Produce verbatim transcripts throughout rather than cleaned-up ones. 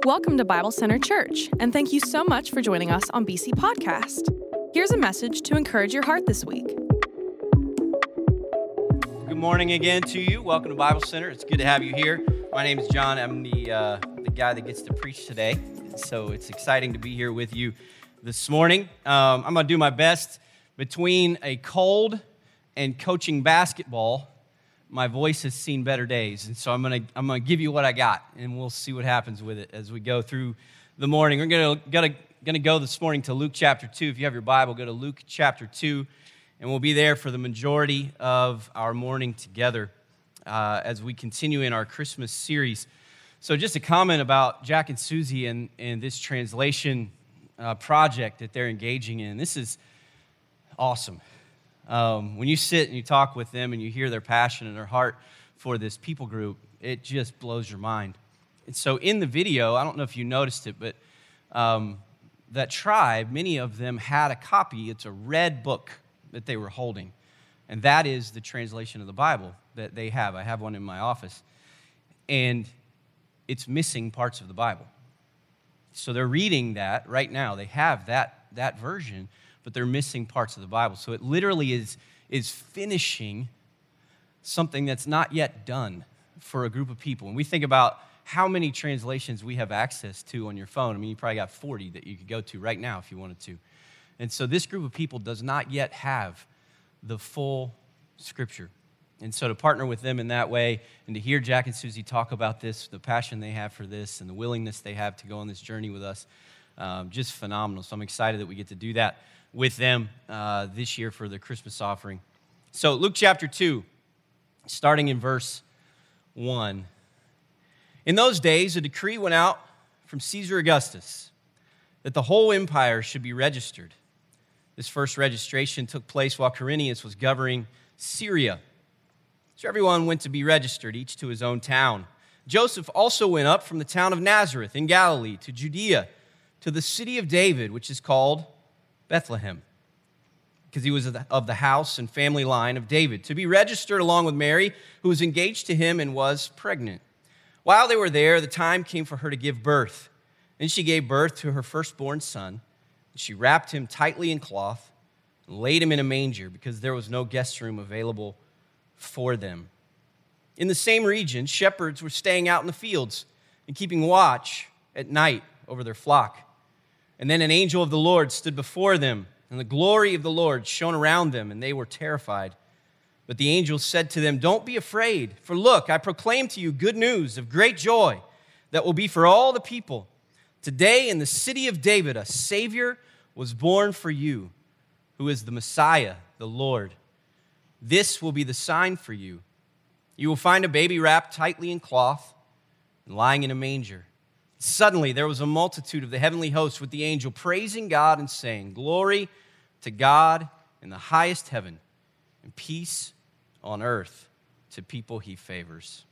Welcome to Bible Center Church, and thank you so much for joining us on B C Podcast. Here's a message to encourage your heart this week. Good morning again to you. Welcome to Bible Center. It's good to have you here. My name is John. I'm the uh, the guy that gets to preach today, so it's exciting to be here with you this morning. Um, I'm going to do my best. Between a cold and coaching basketball, my voice has seen better days, and so I'm gonna I'm gonna give you what I got, and we'll see what happens with it as we go through the morning. We're gonna gonna gonna go this morning to Luke chapter two. If you have your Bible, go to Luke chapter two, and we'll be there for the majority of our morning together uh, as we continue in our Christmas series. So, just a comment about Jack and Susie and and this translation uh, project that they're engaging in. This is awesome. Um, when you sit and you talk with them and you hear their passion and their heart for this people group, it just blows your mind. And so in the video, I don't know if you noticed it, but um, that tribe, many of them had a copy. It's a red book that they were holding. And that is the translation of the Bible that they have. I have one in my office. And it's missing parts of the Bible. So they're reading that right now. They have that, that version, but they're missing parts of the Bible. So it literally is, is finishing something that's not yet done for a group of people. When we think about how many translations we have access to on your phone, I mean, you probably got forty that you could go to right now if you wanted to. And so this group of people does not yet have the full Scripture. And so to partner with them in that way and to hear Jack and Susie talk about this, the passion they have for this and the willingness they have to go on this journey with us, um, just phenomenal. So I'm excited that we get to do that with them uh, this year for the Christmas offering. So Luke chapter two, starting in verse one. In those days, a decree went out from Caesar Augustus that the whole empire should be registered. This first registration took place while Quirinius was governing Syria. So everyone went to be registered, each to his own town. Joseph also went up from the town of Nazareth in Galilee to Judea, to the city of David, which is called Bethlehem, because he was of the house and family line of David, to be registered along with Mary, who was engaged to him and was pregnant. While they were there, the time came for her to give birth. And she gave birth to her firstborn son. And she wrapped him tightly in cloth and laid him in a manger because there was no guest room available for them. In the same region, shepherds were staying out in the fields and keeping watch at night over their flock. And then an angel of the Lord stood before them, and the glory of the Lord shone around them, and they were terrified. But the angel said to them, "Don't be afraid, for look, I proclaim to you good news of great joy that will be for all the people. Today in the city of David, a Savior was born for you, who is the Messiah, the Lord. This will be the sign for you. You will find a baby wrapped tightly in cloth and lying in a manger." Suddenly there was a multitude of the heavenly hosts with the angel praising God and saying, "Glory to God in the highest heaven, and peace on earth to people he favors."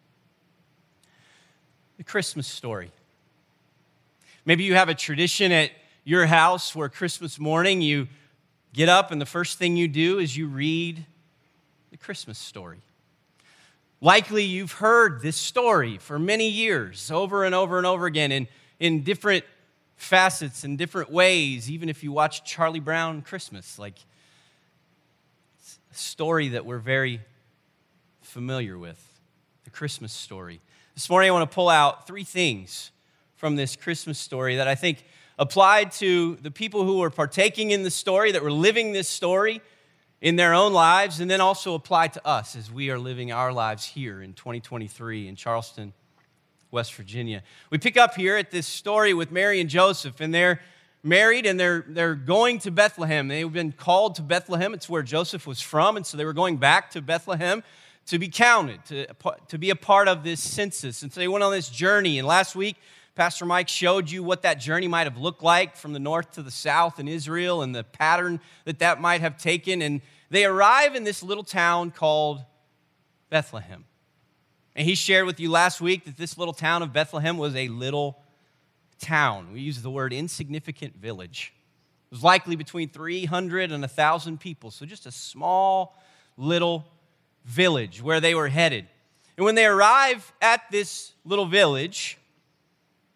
The Christmas story. Maybe you have a tradition at your house where Christmas morning you get up and the first thing you do is you read the Christmas story. Likely you've heard this story for many years, over and over and over again, in, in different facets and different ways, even if you watch Charlie Brown Christmas. Like, it's a story that we're very familiar with, the Christmas story. This morning I want to pull out three things from this Christmas story that I think applied to the people who were partaking in the story, that were living this story in their own lives, and then also apply to us as we are living our lives here in twenty twenty-three in Charleston, West Virginia. We pick up here at this story with Mary and Joseph, and they're married, and they're they're going to Bethlehem. They've been called to Bethlehem. It's where Joseph was from, and so they were going back to Bethlehem to be counted, to, to be a part of this census. And so they went on this journey, and last week, Pastor Mike showed you what that journey might have looked like from the north to the south in Israel and the pattern that that might have taken. And they arrive in this little town called Bethlehem. And he shared with you last week that this little town of Bethlehem was a little town. We use the word insignificant village. It was likely between three hundred and one thousand people, so just a small little village where they were headed. And when they arrive at this little village,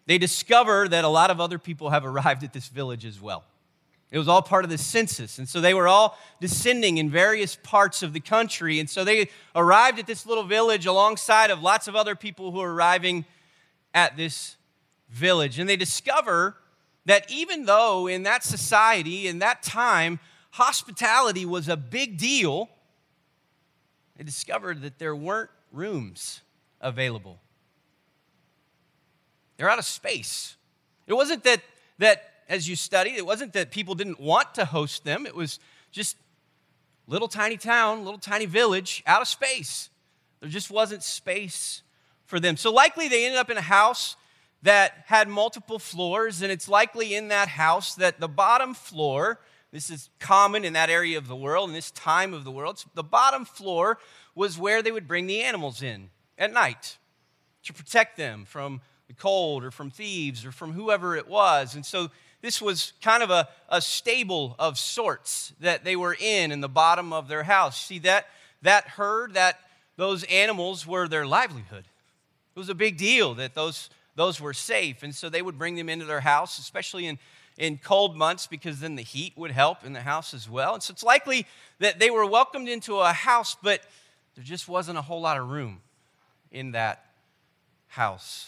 they discover that a lot of other people have arrived at this village as well. It was all part of the census, and so they were all descending in various parts of the country, and so they arrived at this little village alongside of lots of other people who were arriving at this village, and they discover that even though in that society, in that time, hospitality was a big deal, they discovered that there weren't rooms available. They're out of space. It wasn't that, that as you studied, it wasn't that people didn't want to host them. It was just little tiny town, little tiny village, out of space. There just wasn't space for them. So likely they ended up in a house that had multiple floors, and it's likely in that house that the bottom floor, this is common in that area of the world, in this time of the world, so the bottom floor was where they would bring the animals in at night to protect them from the cold or from thieves or from whoever it was. And so this was kind of a, a stable of sorts that they were in in the bottom of their house. See, that, that herd, that those animals were their livelihood. It was a big deal that those, those were safe. And so they would bring them into their house, especially in, in cold months, because then the heat would help in the house as well. And so it's likely that they were welcomed into a house, but there just wasn't a whole lot of room in that house.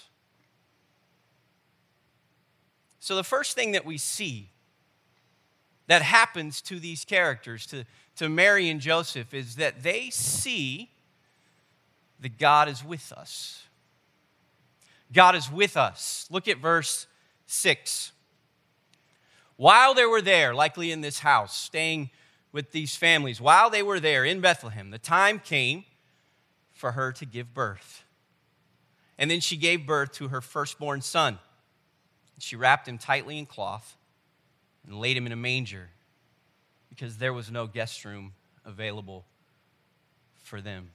So the first thing that we see that happens to these characters, to, to Mary and Joseph, is that they see that God is with us. God is with us. Look at verse six. While they were there, likely in this house, staying with these families, while they were there in Bethlehem, the time came for her to give birth. And then she gave birth to her firstborn son. She wrapped him tightly in cloth and laid him in a manger because there was no guest room available for them.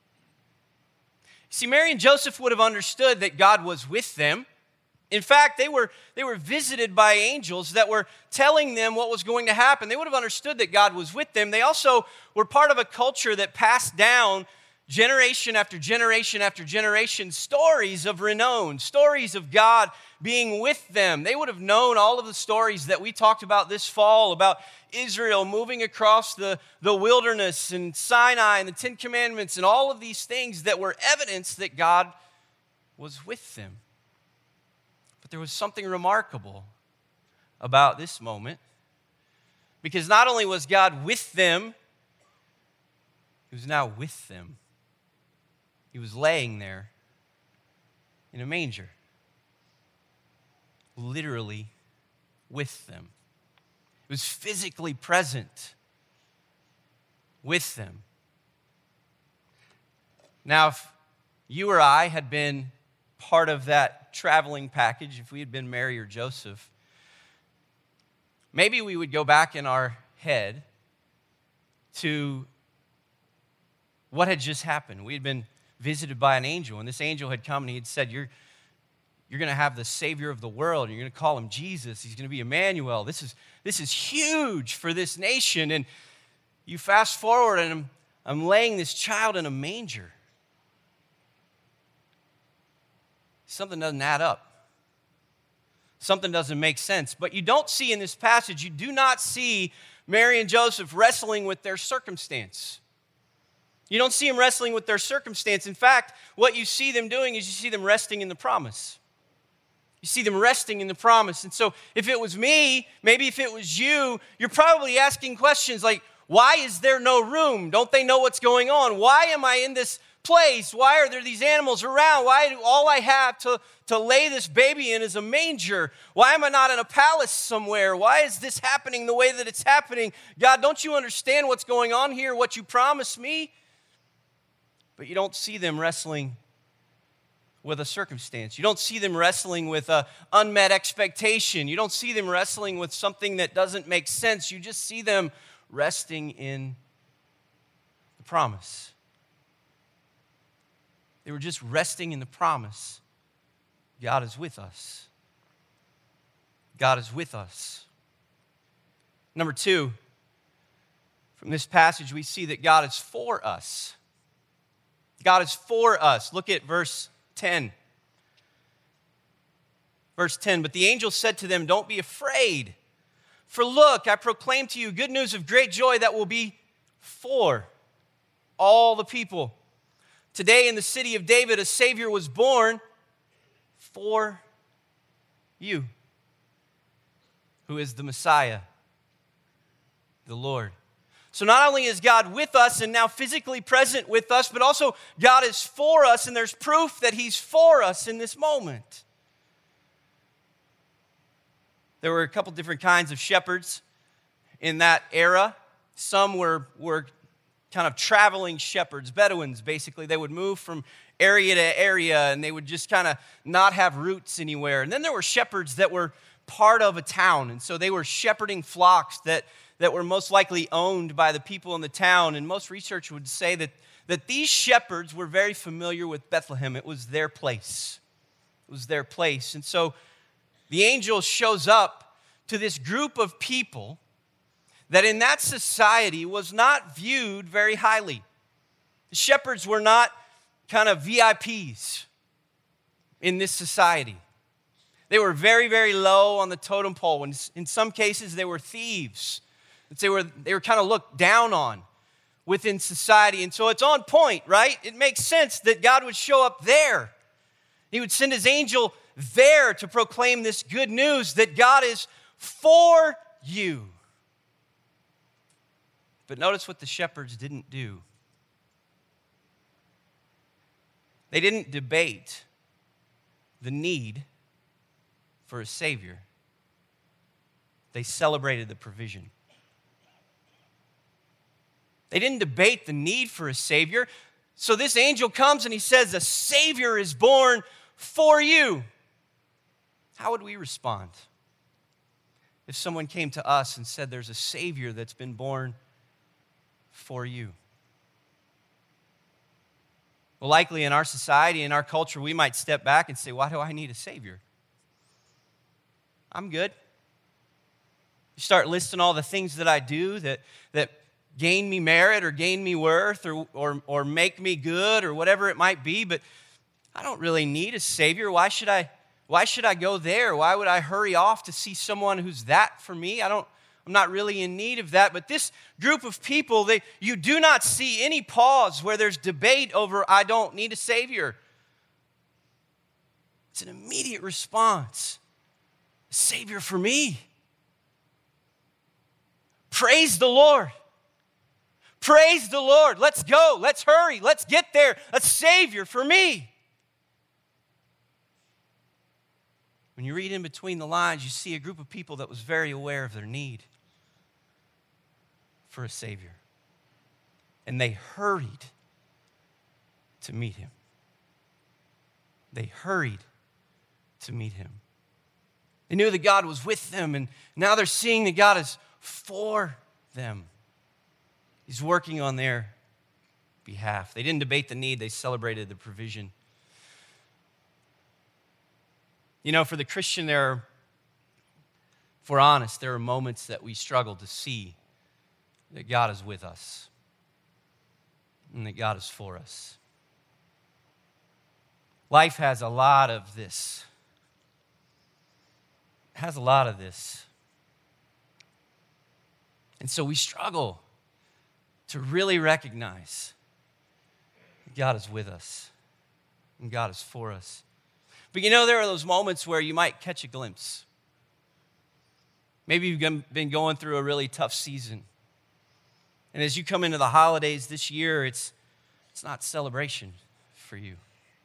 See, Mary and Joseph would have understood that God was with them. In fact, they were, they were visited by angels that were telling them what was going to happen. They would have understood that God was with them. They also were part of a culture that passed down generation after generation after generation, stories of renown, stories of God being with them. They would have known all of the stories that we talked about this fall about Israel moving across the, the wilderness and Sinai and the Ten Commandments and all of these things that were evidence that God was with them. But there was something remarkable about this moment, because not only was God with them, He was now with them. He was laying there in a manger, literally with them. He was physically present with them. Now, if you or I had been part of that traveling package, if we had been Mary or Joseph, maybe we would go back in our head to what had just happened. We had been visited by an angel, and this angel had come and he had said, you're, you're going to have the Savior of the world, and you're going to call him Jesus. He's going to be Emmanuel. This is, this is huge for this nation. And you fast forward, and I'm, I'm laying this child in a manger. Something doesn't add up. Something doesn't make sense. But you don't see in this passage, you do not see Mary and Joseph wrestling with their circumstance. You don't see them wrestling with their circumstance. In fact, what you see them doing is you see them resting in the promise. You see them resting in the promise. And so if it was me, maybe if it was you, you're probably asking questions like, why is there no room? Don't they know what's going on? Why am I in this place? Why are there these animals around? Why do all I have to, to lay this baby in is a manger? Why am I not in a palace somewhere? Why is this happening the way that it's happening? God, don't you understand what's going on here, what you promised me? But you don't see them wrestling with a circumstance. You don't see them wrestling with an unmet expectation. You don't see them wrestling with something that doesn't make sense. You just see them resting in the promise. They were just resting in the promise. God is with us. God is with us. Number two, from this passage, we see that God is for us. God is for us. Look at verse ten. Verse ten, but the angel said to them, don't be afraid. For look, I proclaim to you good news of great joy that will be for all the people. Today in the city of David, a Savior was born for you, who is the Messiah, the Lord. So not only is God with us and now physically present with us, but also God is for us, and there's proof that He's for us in this moment. There were a couple different kinds of shepherds in that era. Some were, were kind of traveling shepherds, Bedouins basically. They would move from area to area, and they would just kind of not have roots anywhere. And then there were shepherds that were part of a town, and so they were shepherding flocks that, that were most likely owned by the people in the town. And most research would say that, that these shepherds were very familiar with Bethlehem. It was their place. It was their place. And so the angel shows up to this group of people that in that society was not viewed very highly. The shepherds were not kind of V I Ps in this society. They were very, very low on the totem pole. In some cases, they were thieves. They were, they were kind of looked down on within society. And so it's on point, right? It makes sense that God would show up there. He would send His angel there to proclaim this good news that God is for you. But notice what the shepherds didn't do. They didn't debate the need for a Savior. They celebrated the provision. They didn't debate the need for a Savior. So this angel comes and he says, a Savior is born for you. How would we respond if someone came to us and said, there's a Savior that's been born for you? Well, likely in our society, in our culture, we might step back and say, why do I need a Savior? I'm good. You start listing all the things that I do that, that gain me merit or gain me worth or, or, or make me good or whatever it might be, but I don't really need a Savior. Why should I, why should I go there? Why would I hurry off to see someone who's that for me? I don't, I'm not really in need of that. But this group of people, they, you do not see any pause where there's debate over, I don't need a Savior. It's an immediate response. A Savior for me. Praise the Lord. Praise the Lord. Let's go. Let's hurry. Let's get there. A Savior for me. When you read in between the lines, you see a group of people that was very aware of their need for a Savior. And they hurried to meet Him. They hurried to meet Him. They knew that God was with them, and now they're seeing that God is for them. He's working on their behalf. They didn't debate the need, they celebrated the provision. You know, for the Christian, there are, if we're honest, there are moments that we struggle to see that God is with us and that God is for us. Life has a lot of this. It has a lot of this. And so we struggle to really recognize that God is with us and God is for us. But you know, there are those moments where you might catch a glimpse. Maybe you've been going through a really tough season. And as you come into the holidays this year, it's, it's not celebration for you.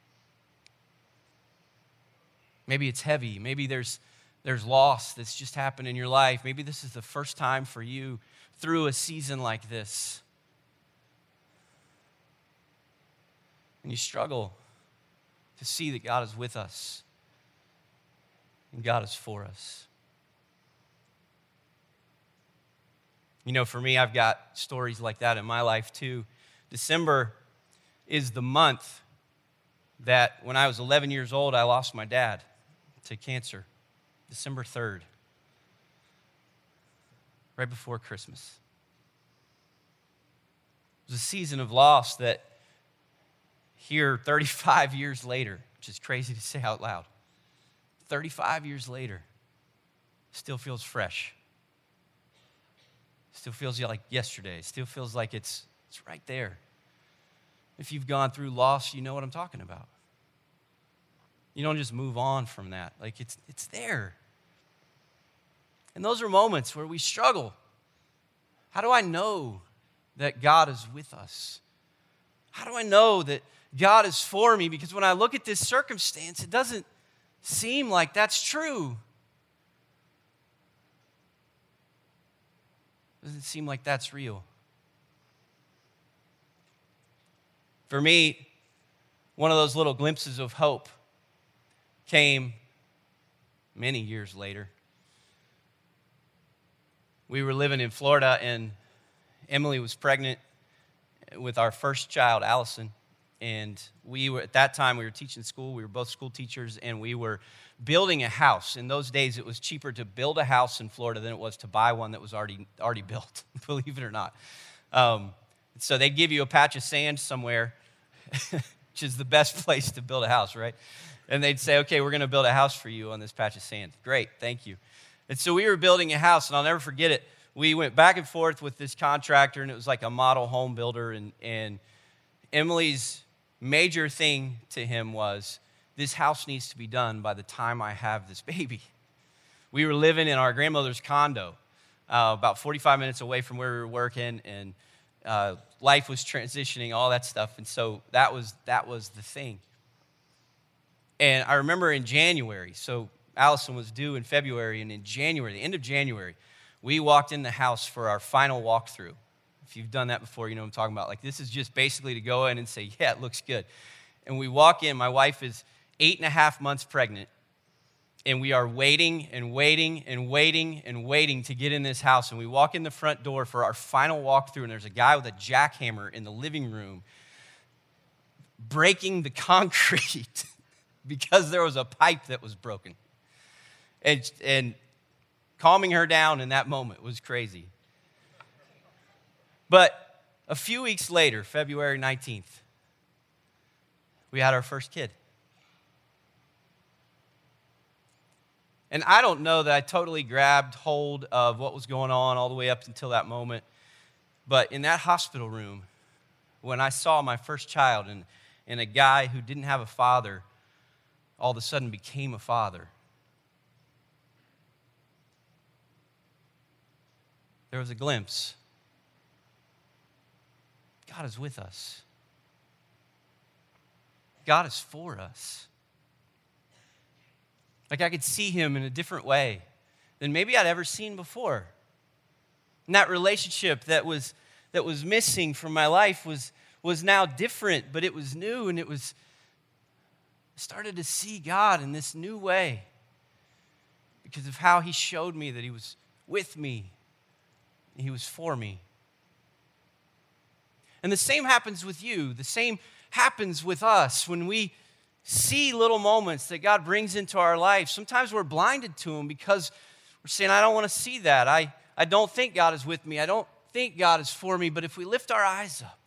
Maybe it's heavy. Maybe there's, there's loss that's just happened in your life. Maybe this is the first time for you through a season like this. And you struggle to see that God is with us and God is for us. You know, for me, I've got stories like that in my life too. December is the month that when I was eleven years old, I lost my dad to cancer. December third, right before Christmas. It was a season of loss that here thirty-five years later, which is crazy to say out loud, thirty-five years later, still feels fresh. Still feels like yesterday. Still feels like it's, it's right there. If you've gone through loss, you know what I'm talking about. You don't just move on from that. Like it's it's there. And those are moments where we struggle. How do I know that God is with us? How do I know that God is for me? Because when I look at this circumstance, it doesn't seem like that's true. It doesn't seem like that's real. For me, one of those little glimpses of hope came many years later. We were living in Florida, and Emily was pregnant with our first child, Allison. And we were, at that time, we were teaching school. We were both school teachers, and we were building a house. In those days, it was cheaper to build a house in Florida than it was to buy one that was already already built, believe it or not. Um, so they'd give you a patch of sand somewhere, which is the best place to build a house, right? And they'd say, okay, we're going to build a house for you on this patch of sand. Great, thank you. And so we were building a house, and I'll never forget it. We went back and forth with this contractor, and it was like a model home builder, and, and Emily's major thing to him was, this house needs to be done by the time I have this baby. We were living in our grandmother's condo, uh, about forty-five minutes away from where we were working, and uh, life was transitioning, all that stuff, and so that was that was the thing. And I remember in January, so Allison was due in February, and in January, the end of January, we walked in the house for our final walkthrough. If you've done that before, you know what I'm talking about. Like, this is just basically to go in and say, yeah, it looks good. And we walk in, my wife is eight and a half months pregnant, and we are waiting and waiting and waiting and waiting to get in this house. And we walk in the front door for our final walkthrough, and there's a guy with a jackhammer in the living room breaking the concrete because there was a pipe that was broken. And, and calming her down in that moment was crazy. But a few weeks later, February nineteenth, we had our first kid. And I don't know that I totally grabbed hold of what was going on all the way up until that moment. But in that hospital room, when I saw my first child and, and a guy who didn't have a father all of a sudden became a father, there was a glimpse. God is with us. God is for us. Like, I could see him in a different way than maybe I'd ever seen before. And that relationship that was that was missing from my life was, was now different, but it was new, and it was, I started to see God in this new way because of how he showed me that he was with me, and he was for me. And the same happens with you. The same happens with us when we see little moments that God brings into our life. Sometimes we're blinded to them because we're saying, I don't want to see that. I, I don't think God is with me. I don't think God is for me. But if we lift our eyes up,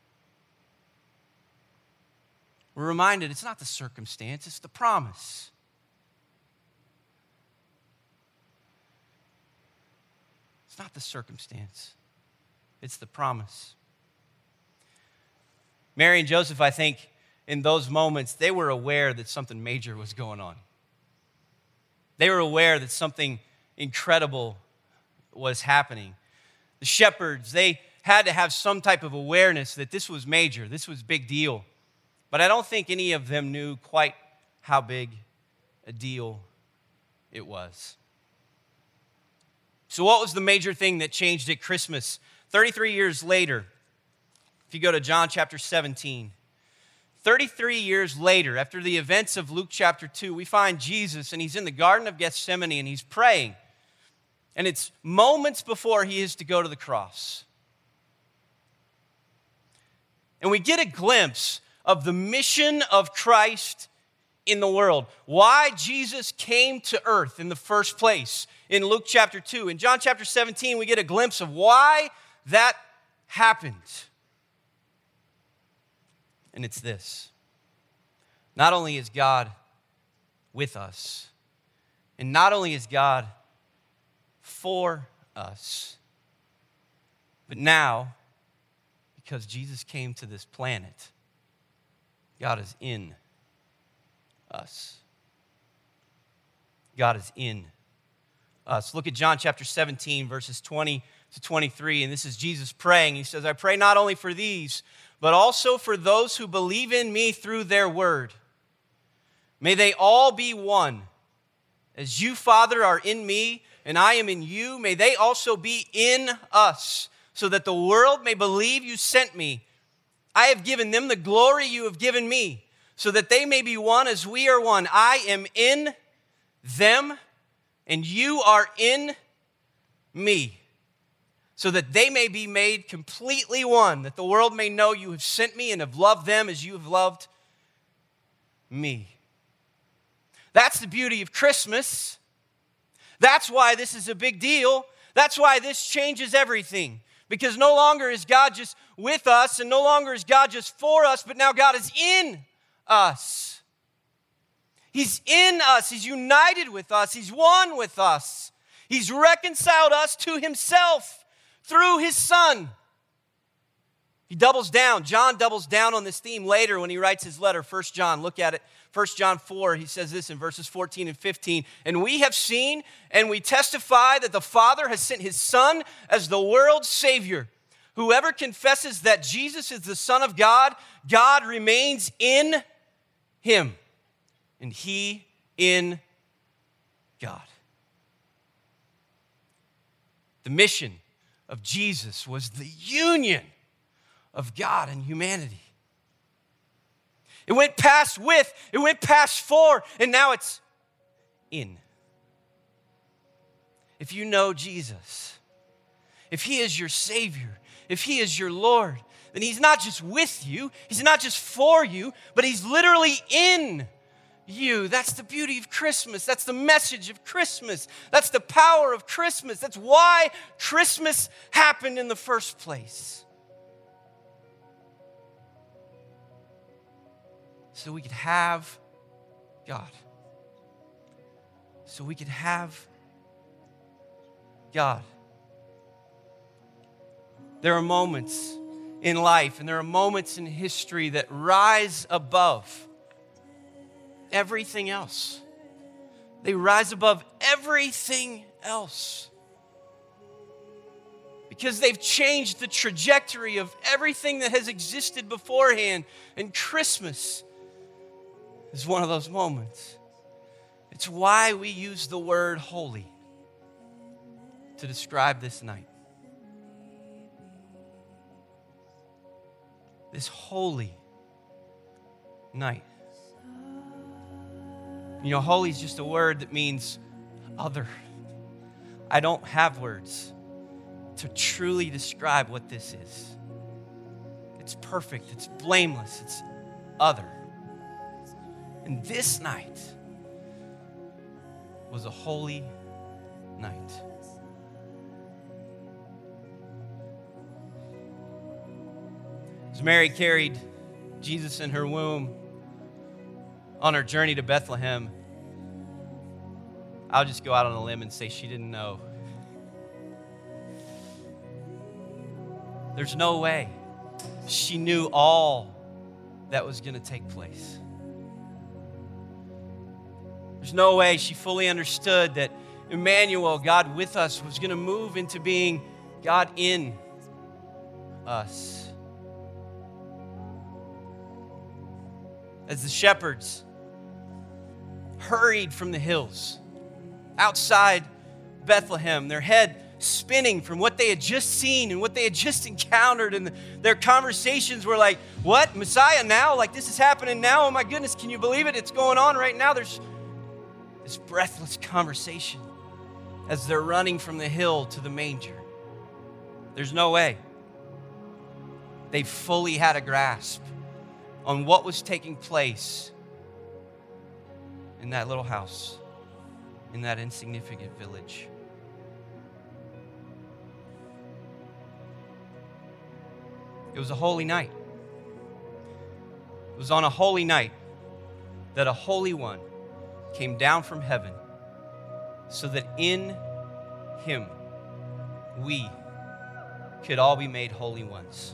we're reminded it's not the circumstance, it's the promise. It's not the circumstance, it's the promise. Mary and Joseph, I think, in those moments, they were aware that something major was going on. They were aware that something incredible was happening. The shepherds, they had to have some type of awareness that this was major, this was a big deal. But I don't think any of them knew quite how big a deal it was. So what was the major thing that changed at Christmas? thirty-three years later, if you go to John chapter seventeen, thirty-three years later, after the events of Luke chapter two, we find Jesus, and he's in the Garden of Gethsemane, and he's praying. And it's moments before he is to go to the cross. And we get a glimpse of the mission of Christ in the world. Why Jesus came to earth in the first place in Luke chapter two. In John chapter seventeen, we get a glimpse of why that happened. And it's this. Not only is God with us, And not only is God for us, but now, because Jesus came to this planet, God is in us. God is in us. Look at John chapter seventeen, verses twenty to twenty-three, and this is Jesus praying. He says, I pray not only for these, but also for those who believe in me through their word. May they all be one. As you, Father, are in me, and I am in you, may they also be in us, so that the world may believe you sent me. I have given them the glory you have given me, so that they may be one as we are one. I am in them, and you are in me, so that they may be made completely one, that the world may know you have sent me and have loved them as you have loved me. That's the beauty of Christmas. That's why this is a big deal. That's why this changes everything. Because no longer is God just with us, and no longer is God just for us, but now God is in us. He's in us. He's united with us. He's one with us. He's reconciled us to himself through his Son. He doubles down. John doubles down on this theme later when he writes his letter, First John. Look at it. First John four, he says this in verses fourteen and fifteen. And we have seen and we testify that the Father has sent his Son as the world's Savior. Whoever confesses that Jesus is the Son of God, God remains in him, and he in God. The mission of Jesus was the union of God and humanity. It went past with, it went past for, and now it's in. If you know Jesus, if he is your Savior, if he is your Lord, then he's not just with you, he's not just for you, but he's literally in you. That's the beauty of Christmas. That's the message of Christmas. That's the power of Christmas. That's why Christmas happened in the first place. So we could have God. So we could have God. There are moments in life and there are moments in history that rise above everything else. They rise above everything else because they've changed the trajectory of everything that has existed beforehand. And Christmas is one of those moments. It's why we use the word holy to describe this night. This holy night. You know, holy is just a word that means other. I don't have words to truly describe what this is. It's perfect, it's blameless, it's other. And this night was a holy night. As Mary carried Jesus in her womb on her journey to Bethlehem, I'll just go out on a limb and say she didn't know. There's no way she knew all that was going to take place. There's no way she fully understood that Emmanuel, God with us, was going to move into being God in us. As the shepherds hurried from the hills outside Bethlehem, their head spinning from what they had just seen and what they had just encountered, and their conversations were like, what, Messiah now? Like, this is happening now? Oh my goodness, can you believe it? It's going on right now. There's this breathless conversation as they're running from the hill to the manger. There's no way they fully had a grasp on what was taking place in that little house, in that insignificant village. It was a holy night. It was on a holy night that a holy one came down from heaven so that in him we could all be made holy ones.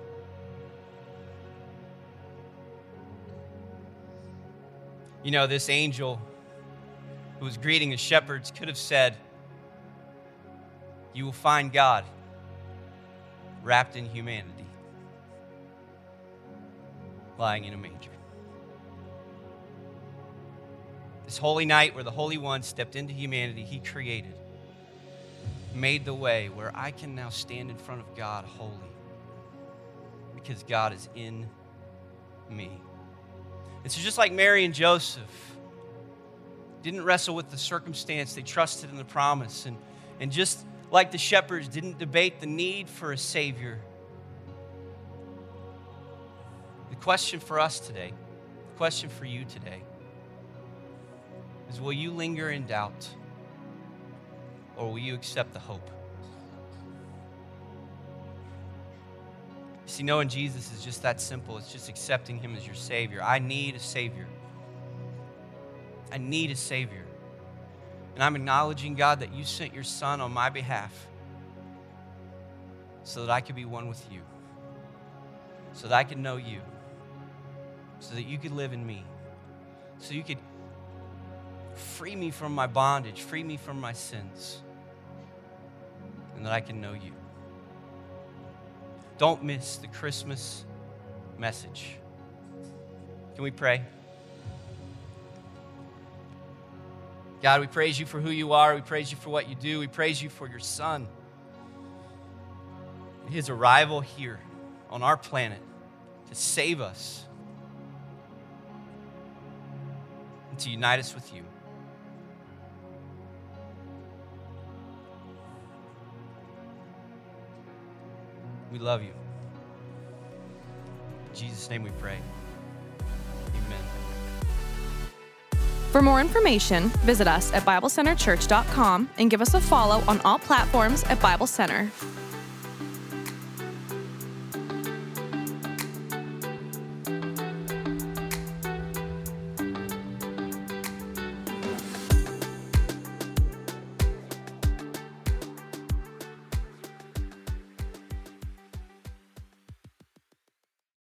You know, this angel who was greeting the shepherds could have said, "You will find God wrapped in humanity, lying in a manger." This holy night where the Holy One stepped into humanity, he created, made the way where I can now stand in front of God holy because God is in me. And so just like Mary and Joseph didn't wrestle with the circumstance, they trusted in the promise. And, and just like the shepherds didn't debate the need for a Savior, the question for us today, the question for you today, is will you linger in doubt or will you accept the hope? You see, knowing Jesus is just that simple. It's just accepting him as your Savior. I need a Savior. I need a Savior. And I'm acknowledging, God, that you sent your Son on my behalf so that I could be one with you, so that I could know you, so that you could live in me, so you could free me from my bondage, free me from my sins, and that I can know you. Don't miss the Christmas message. Can we pray? God, we praise you for who you are. We praise you for what you do. We praise you for your Son, his arrival here on our planet to save us and to unite us with you. We love you. In Jesus' name we pray. Amen. For more information, visit us at bible center church dot com and give us a follow on all platforms at Bible Center.